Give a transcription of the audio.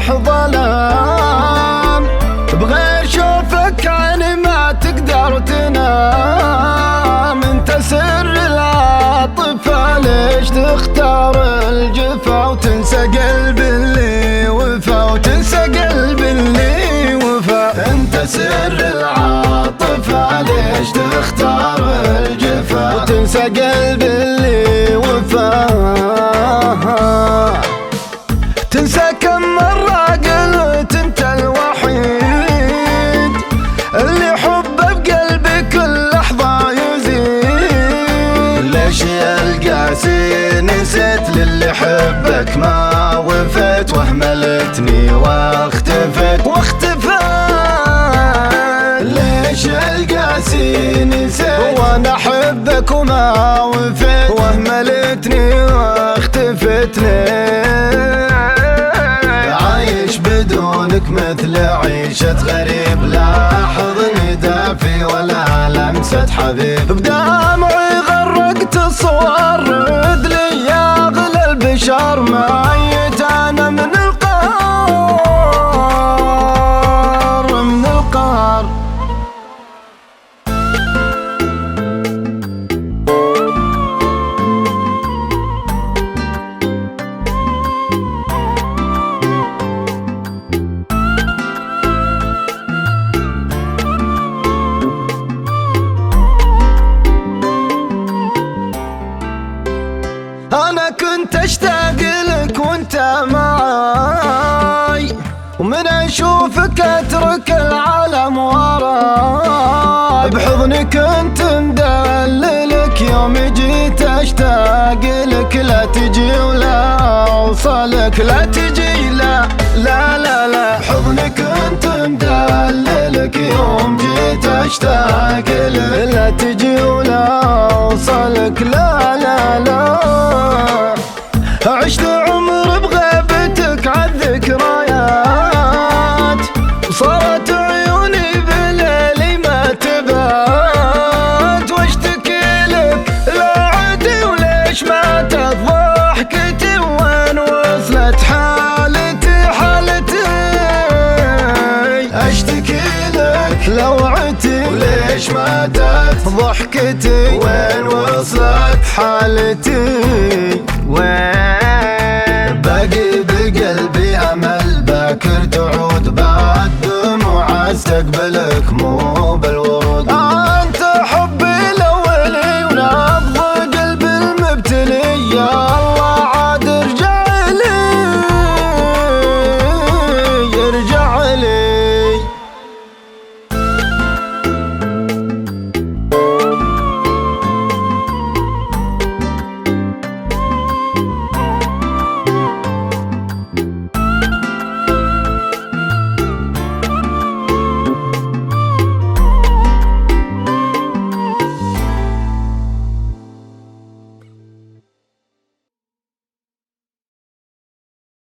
ظلام، بغير شوفك عيني ما تقدر تنام. انت سر العاطفة، ليش تختار الجفا وتنسى قلب اللي وفا، وتنسى قلب اللي وفا. انت سر العاطفة، ليش تختار الجفا وتنسى قلب اللي وفا. تنسى كم مرة قلت انت الوحيد اللي حبه بقلبي كل لحظة يزيد. ليش يا القاسي نسيت للي حبك ما وفيت، واهملتني واختفت ليش يا القاسي نسيت وانا احبك وما وفيت، واهملتني واختفت ليه؟ عايش بدونك مثل عيشة غريب، لا حضن دافي ولا لمسة حبيب. بدمعي غرقت الصور، رد لي يا اغلى البشر، ميت انا من القهر من القهر. أنا كنت أشتاق لك وأنت معاي، ومن أشوفك أترك العالم وراي. بحضني كنت مدللك، يوم جيت أشتاق لك لا تجي ولا أوصلك، لا تجي لا لا لا لا. بحضني كنت مدللك، يوم جيت أشتاق لك لا تجي ولا أوصلك، لا لا لا. عشت عمر بغيبتك عالذكريات، وصارت عيوني بليلي ما تبات. واشتكي لك لوعتي وليش ماتت ضحكتي، وين وصلت حالتي اشتكي لك لوعتي وليش ماتت ضحكتي، وين وصلت حالتي، وين باقي بقلبي امل باكر تعود بعد دموع استقبلك مو